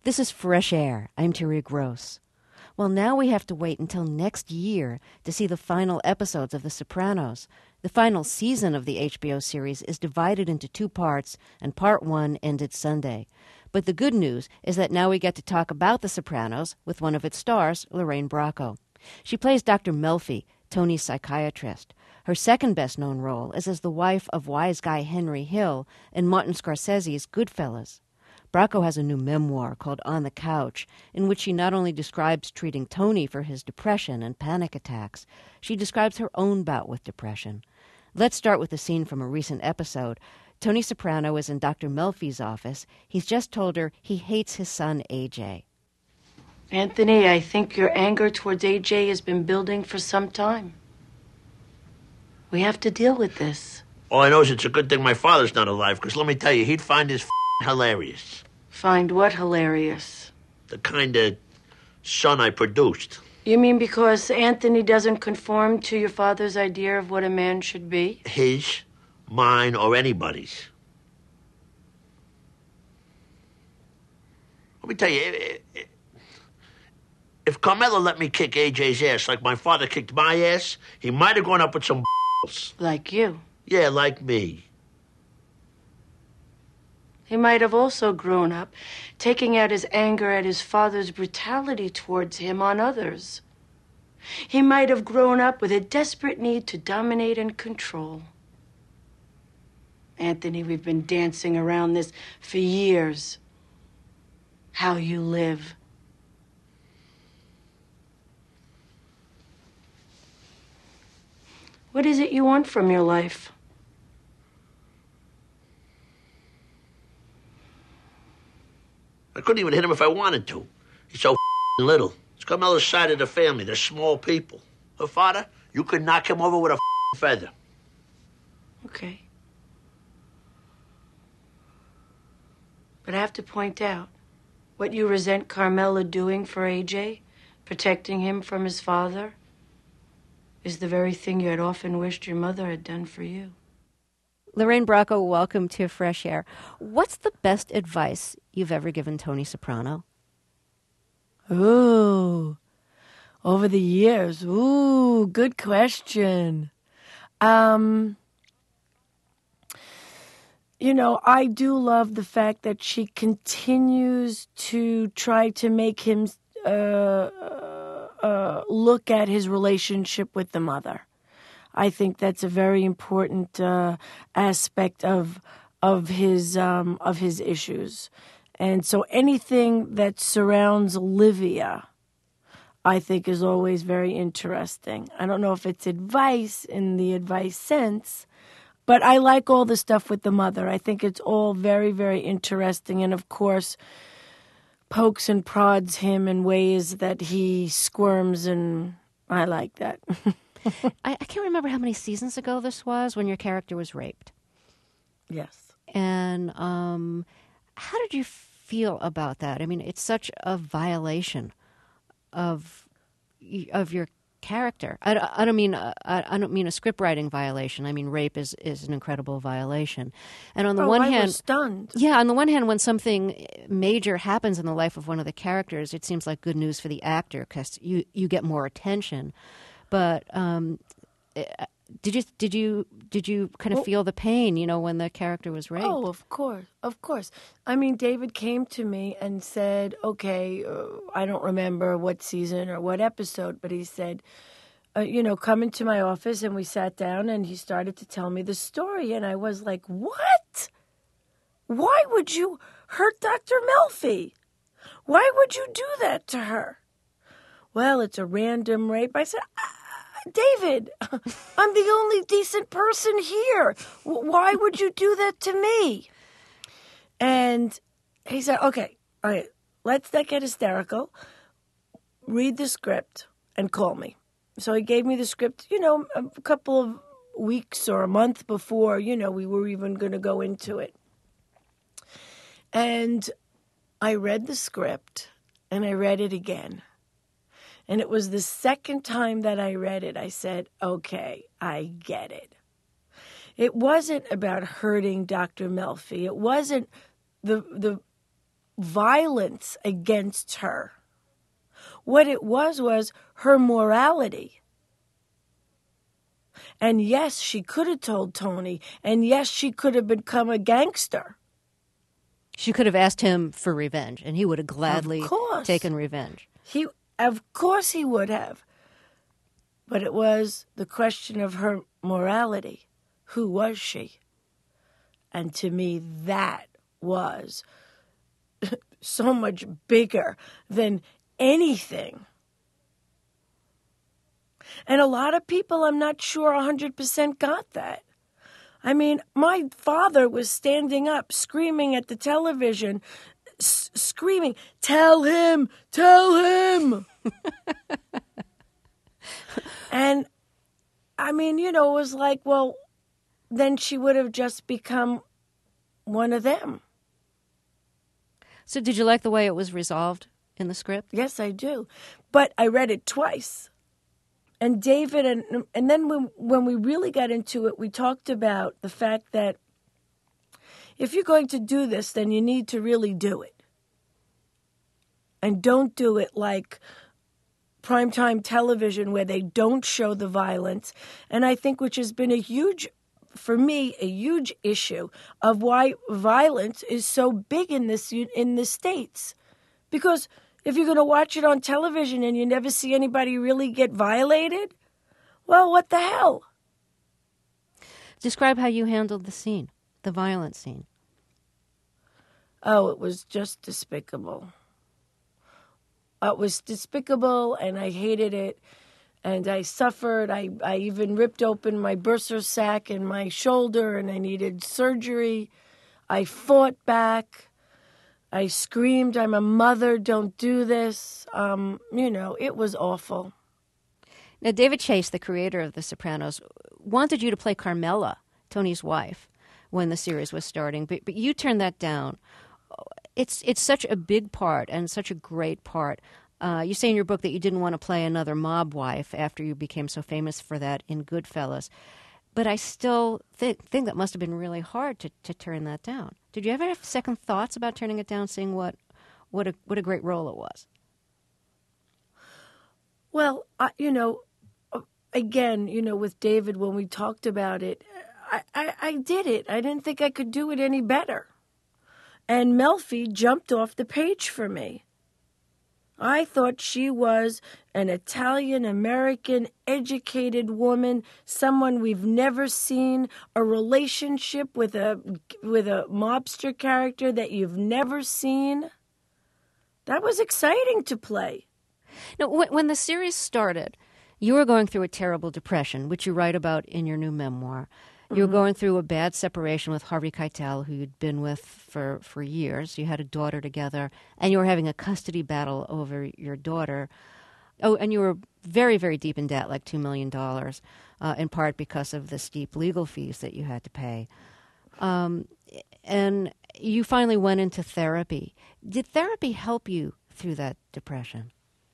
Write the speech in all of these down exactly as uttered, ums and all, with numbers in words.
This is Fresh Air. I'm Terry Gross. Well, now we have to wait until next year to see the final episodes of The Sopranos. The final season of the H B O series is divided into two parts, and part one ended Sunday. But the good news is that now we get to talk about The Sopranos with one of its stars, Lorraine Bracco. She plays Doctor Melfi, Tony's psychiatrist. Her second best-known role is as the wife of wise guy Henry Hill in Martin Scorsese's Goodfellas. Bracco has a new memoir called On the Couch, in which she not only describes treating Tony for his depression and panic attacks, she describes her own bout with depression. Let's start with a scene from a recent episode. Tony Soprano is in Doctor Melfi's office. He's just told her he hates his son, A J. Anthony, I think your anger towards A J has been building for some time. We have to deal with this. All I know is it's a good thing my father's not alive, because let me tell you, he'd find this f***ing hilarious. Find what hilarious? The kind of son I produced. You mean because Anthony doesn't conform to your father's idea of what a man should be? His, mine, or anybody's. Let me tell you, if, if Carmela let me kick A J's ass like my father kicked my ass, he might have gone up with some b****s. Like you? Yeah, like me. He might have also grown up taking out his anger at his father's brutality towards him on others. He might have grown up with a desperate need to dominate and control. Anthony, we've been dancing around this for years. How you live. What is it you want from your life? I couldn't even hit him if I wanted to. He's so f***ing little. It's Carmela's side of the family. They're small people. Her father, you could knock him over with a f***ing feather. Okay. But I have to point out, what you resent Carmela doing for A J, protecting him from his father, is the very thing you had often wished your mother had done for you. Lorraine Bracco, welcome to Fresh Air. What's the best advice you've ever given Tony Soprano? Ooh, over the years. Ooh, good question. Um, you know, I do love the fact that she continues to try to make him uh, uh, look at his relationship with the mother. I think that's a very important uh, aspect of of his um, of his issues, and so anything that surrounds Olivia, I think, is always very interesting. I don't know if it's advice in the advice sense, but I like all the stuff with the mother. I think it's all very, very interesting, and of course, pokes and prods him in ways that he squirms, and I like that. I, I can't remember how many seasons ago this was when your character was raped. Yes. And um, how did you feel about that? I mean, it's such a violation of of your character. I, I don't mean I, I don't mean a script writing violation. I mean, rape is, is an incredible violation. And on the oh, one I hand, was stunned. Yeah, on the one hand, when something major happens in the life of one of the characters, it seems like good news for the actor because you you get more attention. But um, did you did you did you kind of well, feel the pain, you know, when the character was raped? Oh, of course, of course. I mean, David came to me and said, "Okay, uh, I don't remember what season or what episode, but he said, uh, you know, come into my office." And we sat down, and he started to tell me the story, and I was like, "What? Why would you hurt Doctor Melfi? Why would you do that to her?" Well, it's a random rape. I said, David, I'm the only decent person here. Why would you do that to me? And he said, okay, all right, let's not get hysterical. Read the script and call me. So he gave me the script, you know, a couple of weeks or a month before, you know, we were even going to go into it. And I read the script and I read it again. And it was the second time that I read it, I said, okay, I get it. It wasn't about hurting Doctor Melfi. It wasn't the the violence against her. What it was was her morality. And yes, she could have told Tony, and yes, she could have become a gangster. She could have asked him for revenge, and he would have gladly taken revenge. He, of course he would have. But it was the question of her morality. Who was she? And to me, that was so much bigger than anything. And a lot of people, I'm not sure one hundred percent got that. I mean, my father was standing up, screaming at the television, s- screaming, "Tell him, tell him." And, I mean, you know, it was like, well, then she would have just become one of them. So did you like the way it was resolved in the script? Yes, I do. But I read it twice. And David, and and then when, when we really got into it, we talked about the fact that if you're going to do this, then you need to really do it. And don't do it like primetime television where they don't show the violence. And I think which has been a huge, for me, a huge issue of why violence is so big in this in the States. Because if you're going to watch it on television and you never see anybody really get violated, well, what the hell? Describe how you handled the scene, the violent scene. Oh, it was just despicable. It was despicable, and I hated it, and I suffered. I, I even ripped open my bursa sac in my shoulder, and I needed surgery. I fought back. I screamed, "I'm a mother, don't do this." Um, you know, it was awful. Now, David Chase, the creator of The Sopranos, wanted you to play Carmela, Tony's wife, when the series was starting, but, but you turned that down. It's it's such a big part and such a great part. Uh, you say in your book that you didn't want to play another mob wife after you became so famous for that in Goodfellas. But I still think, think that must have been really hard to, to turn that down. Did you ever have second thoughts about turning it down, seeing what what a what a great role it was? Well, I, you know, again, you know, with David, when we talked about it, I, I, I did it. I didn't think I could do it any better. And Melfi jumped off the page for me. I thought she was an Italian-American, educated woman, someone we've never seen, a relationship with a with a mobster character that you've never seen. That was exciting to play. Now, when the series started, you were going through a terrible depression, which you write about in your new memoir. You were mm-hmm. going through a bad separation with Harvey Keitel, who you'd been with for, for years. You had a daughter together, and you were having a custody battle over your daughter. Oh, and you were very, very deep in debt, like two million dollars, uh, in part because of the steep legal fees that you had to pay. Um, and you finally went into therapy. Did therapy help you through that depression?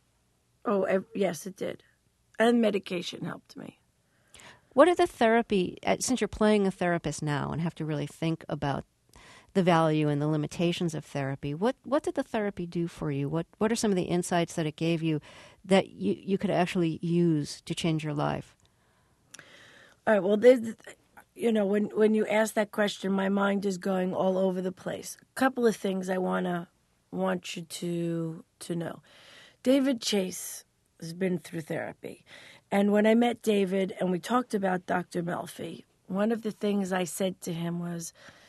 Oh, yes, it did. And medication helped me. What are the therapy, since you're playing a therapist now and have to really think about the value and the limitations of therapy, what, what did the therapy do for you? What what are some of the insights that it gave you that you, you could actually use to change your life? All right, well, there's, you know, when, when you ask that question, my mind is going all over the place. A couple of things I wanna want you to to know. David Chase has been through therapy. And when I met David and we talked about Doctor Melfi, one of the things I said to him was,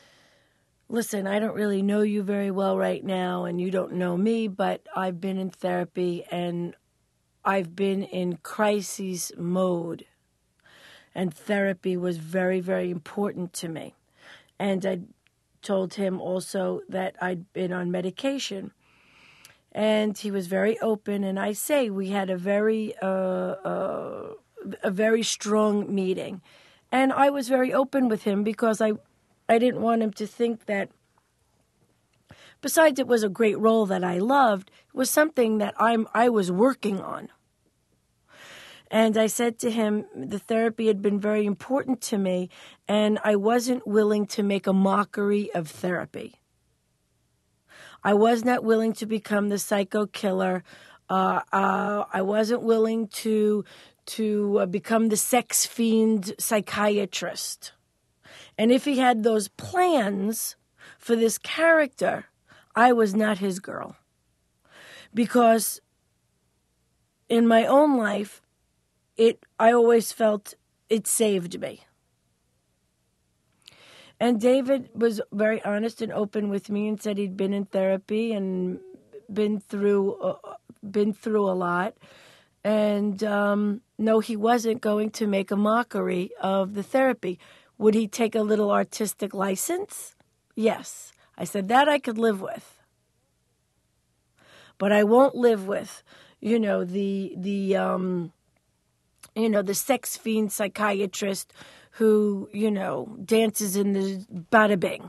listen, I don't really know you very well right now and you don't know me, but I've been in therapy and I've been in crisis mode. And therapy was very, very important to me. And I told him also that I'd been on medication. And he was very open, and I say we had a very, uh, uh, a very strong meeting, and I was very open with him because I, I didn't want him to think that. Besides, it was a great role that I loved. It was something that I'm I was working on. And I said to him, the therapy had been very important to me, and I wasn't willing to make a mockery of therapy. I was not willing to become the psycho killer. Uh, uh, I wasn't willing to to uh, become the sex fiend psychiatrist. And if he had those plans for this character, I was not his girl. Because in my own life, it I always felt it saved me. And David was very honest and open with me and said he'd been in therapy and been through uh, been through a lot. And um, no, he wasn't going to make a mockery of the therapy. Would he take a little artistic license? Yes. I said, that I could live with. But I won't live with, you know, the, the um, you know, the sex fiend psychiatrist who, you know, dances in the bada bing.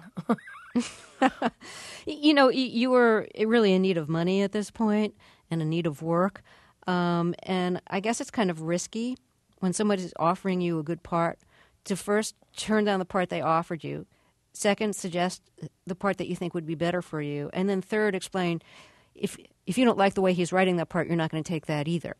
You know, you were really in need of money at this point and in need of work. Um, and I guess it's kind of risky when somebody's offering you a good part to first turn down the part they offered you, second, suggest the part that you think would be better for you, and then third, explain if if you don't like the way he's writing that part, you're not going to take that either.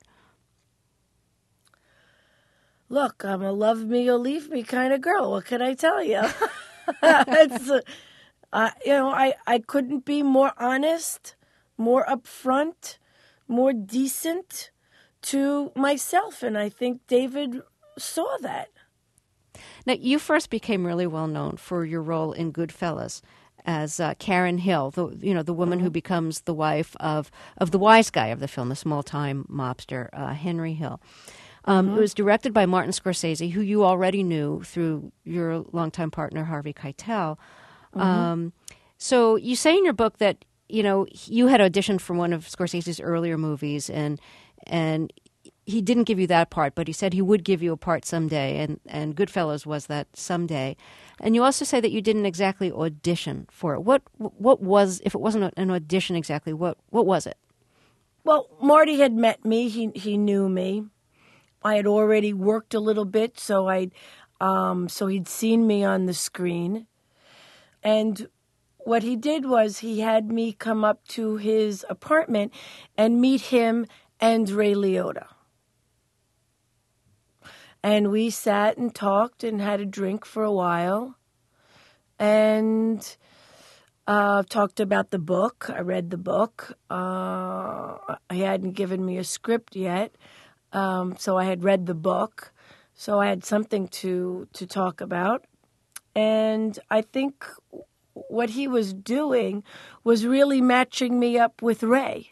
Look, I'm a love me or leave me kind of girl. What can I tell you? it's, uh, uh, you know, I, I couldn't be more honest, more upfront, more decent to myself. And I think David saw that. Now, you first became really well known for your role in Goodfellas as uh, Karen Hill, the you know the woman who becomes the wife of, of the wise guy of the film, the small-time mobster, uh, Henry Hill. Um, mm-hmm. It was directed by Martin Scorsese, who you already knew through your longtime partner, Harvey Keitel. Mm-hmm. Um, so you say in your book that, you know, you had auditioned for one of Scorsese's earlier movies, and and he didn't give you that part, but he said he would give you a part someday, and, and Goodfellas was that someday. And you also say that you didn't exactly audition for it. What what was, if it wasn't an audition exactly, what, what was it? Well, Marty had met me. He he knew me. I had already worked a little bit, so I, um, so he'd seen me on the screen. And what he did was he had me come up to his apartment and meet him and Ray Liotta. And we sat and talked and had a drink for a while and uh, talked about the book. I read the book. Uh, he hadn't given me a script yet, um, so I had read the book. So I had something to, to talk about. And I think what he was doing was really matching me up with Ray.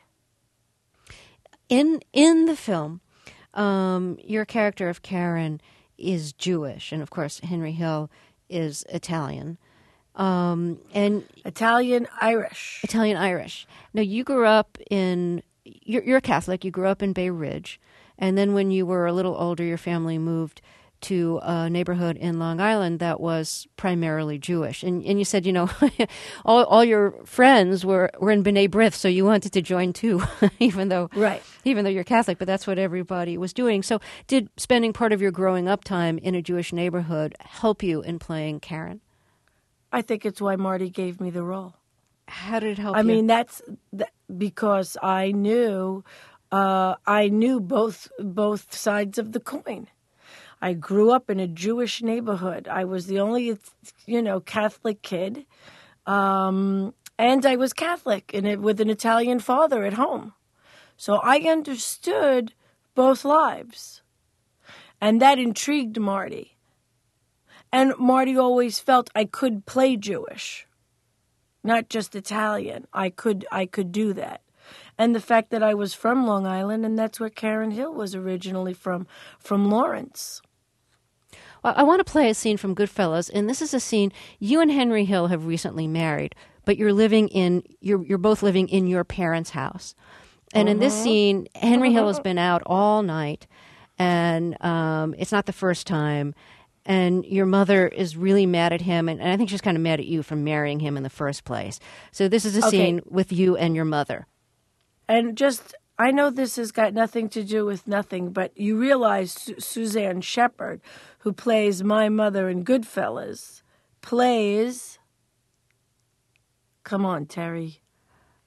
In in the film, um, your character of Karen is Jewish, and of course Henry Hill is Italian, um, and Italian Irish. Italian Irish. Now you grew up in you're, you're a Catholic. You grew up in Bay Ridge, and then when you were a little older, your family moved to a neighborhood in Long Island that was primarily Jewish. And and you said, you know, all all your friends were, were in B'nai B'rith, so you wanted to join too, even though right. even though you're Catholic, but that's what everybody was doing. So did spending part of your growing up time in a Jewish neighborhood help you in playing Karen? I think it's why Marty gave me the role. How did it help I you? I mean, that's that, because I knew uh, I knew both both sides of the coin. I grew up in a Jewish neighborhood. I was the only, you know, Catholic kid. Um, and I was Catholic in it with an Italian father at home. So I understood both lives. And that intrigued Marty. And Marty always felt I could play Jewish, not just Italian. I could I could do that. And the fact that I was from Long Island, and that's where Karen Hill was originally from, from Lawrence. Well, I want to play a scene from Goodfellas, and this is a scene you and Henry Hill have recently married, but you're living in you're you're both living in your parents' house. And uh-huh. in this scene, Henry Hill has been out all night, and um, it's not the first time. And your mother is really mad at him, and, and I think she's kind of mad at you for marrying him in the first place. So this is a okay. scene with you and your mother. And just, I know this has got nothing to do with nothing, but you realize Su- Suzanne Shepard, who plays my mother in Goodfellas, plays, come on, Terry.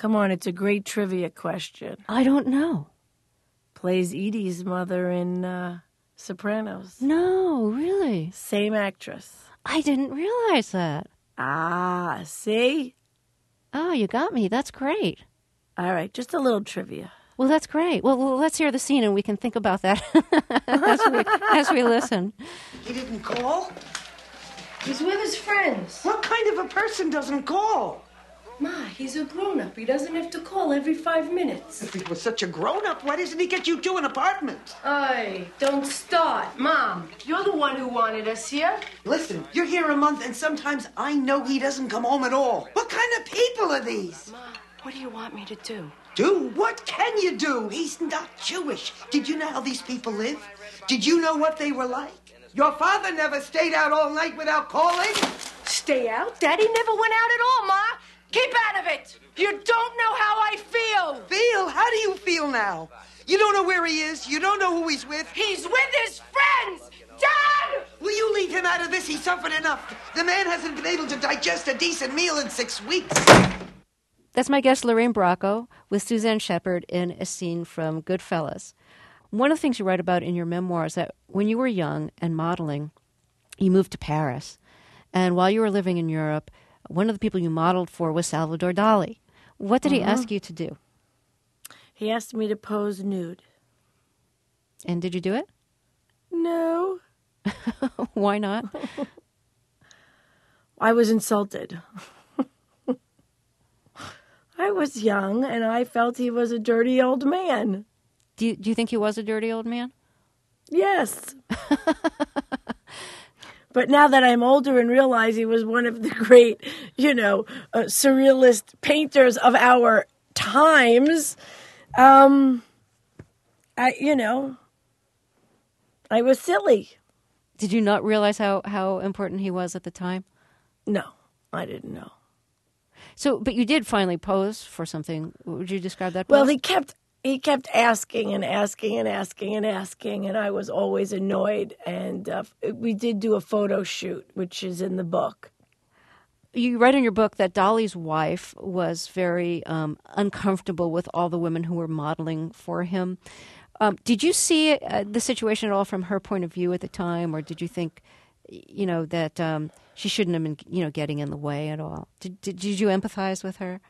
Come on, it's a great trivia question. I don't know. Plays Edie's mother in uh, Sopranos. No, really? Same actress. I didn't realize that. Ah, see? Oh, you got me. That's great. All right, just a little trivia. Well, that's great. Well, well let's hear the scene and we can think about that as, we, as we listen. He didn't call? He's with his friends. What kind of a person doesn't call? Ma, he's a grown-up. He doesn't have to call every five minutes. If he was such a grown-up, why doesn't he get you two an apartment? Ay, don't start. Mom, you're the one who wanted us here. Listen, you're here a month, and sometimes I know he doesn't come home at all. What kind of people are these? Ma, what do you want me to do? Do? What can you do? He's not Jewish. Did you know how these people live? Did you know what they were like? Your father never stayed out all night without calling. Stay out? Daddy never went out at all, Ma. Keep out of it. You don't know how I feel. Feel? How do you feel now? You don't know where he is. You don't know who he's with. He's with his friends. Dad! Will you leave him out of this? He suffered enough. The man hasn't been able to digest a decent meal in six weeks. That's my guest, Lorraine Bracco, with Suzanne Shepherd in a scene from Goodfellas. One of the things you write about in your memoir is that when you were young and modeling, you moved to Paris. And while you were living in Europe, one of the people you modeled for was Salvador Dali. What did he Uh-huh. ask you to do? He asked me to pose nude. And did you do it? No. Why not? I was insulted. I was young, and I felt he was a dirty old man. Do you, do you think he was a dirty old man? Yes. But now that I'm older and realize he was one of the great, you know, uh, surrealist painters of our times, um, I, you know, I was silly. Did you not realize how, how important he was at the time? No, I didn't know. So, but you did finally pose for something. Would you describe that pose? Well, he kept he kept asking and asking and asking and asking, and I was always annoyed. And uh, we did do a photo shoot, which is in the book. You write in your book that Dali's wife was very um, uncomfortable with all the women who were modeling for him. Um, did you see uh, the situation at all from her point of view at the time, or did you think, you know, that um, she shouldn't have been, you know, getting in the way at all? Did did, did you empathize with her?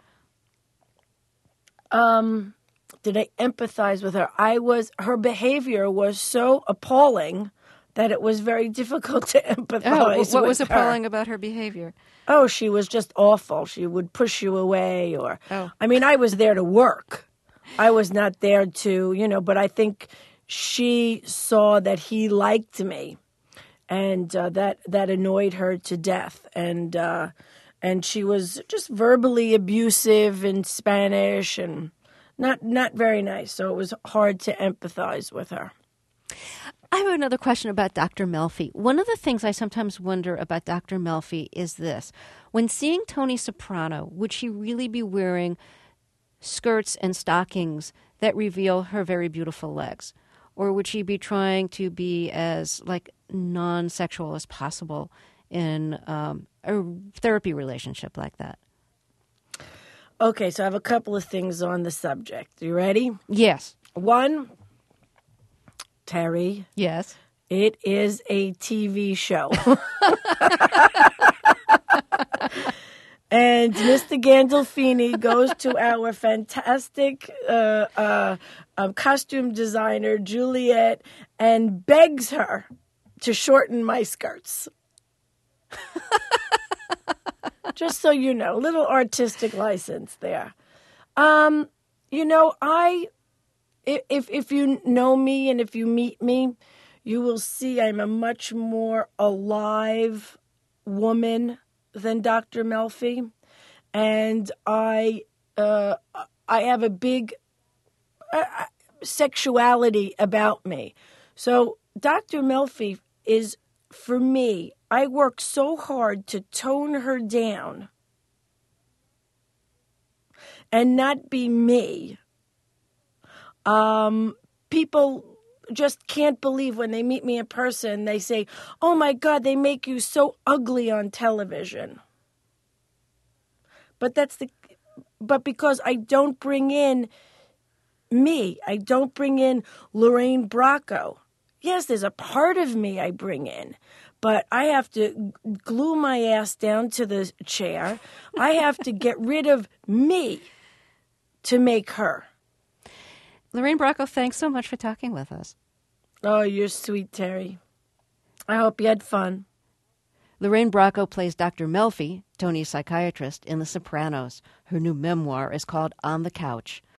Um, did I empathize with her? I was her behavior was so appalling that it was very difficult to empathize. Oh, with what was her. appalling about her behavior? Oh, she was just awful. She would push you away, or Oh. I mean, I was there to work. I was not there to, you know, but I think she saw that he liked me, and uh, that that annoyed her to death. And uh, and she was just verbally abusive in Spanish and not not very nice. So it was hard to empathize with her. I have another question about Doctor Melfi. One of the things I sometimes wonder about Doctor Melfi is this. When seeing Tony Soprano, would she really be wearing skirts and stockings that reveal her very beautiful legs? Or would she be trying to be as, like, non-sexual as possible in um, a therapy relationship like that? Okay, so I have a couple of things on the subject. You ready? Yes. One, Terry, Yes. it is a T V show. And Mister Gandolfini goes to our fantastic uh, uh, um, costume designer, Juliet, and begs her to shorten my skirts. Just so you know, little artistic license there. Um, you know, I... If if you know me and if you meet me, you will see I'm a much more alive woman than Doctor Melfi, and I uh, I have a big uh, sexuality about me. So Doctor Melfi is, for me, I work so hard to tone her down and not be me. Um, people just can't believe when they meet me in person. They say, "Oh my God, they make you so ugly on television." But that's the, but because I don't bring in me. I don't bring in Lorraine Bracco. Yes, there's a part of me I bring in, but I have to glue my ass down to the chair. I have to get rid of me to make her. Lorraine Bracco, thanks so much for talking with us. Oh, you're sweet, Terry. I hope you had fun. Lorraine Bracco plays Doctor Melfi, Tony's psychiatrist, in The Sopranos. Her new memoir is called On the Couch.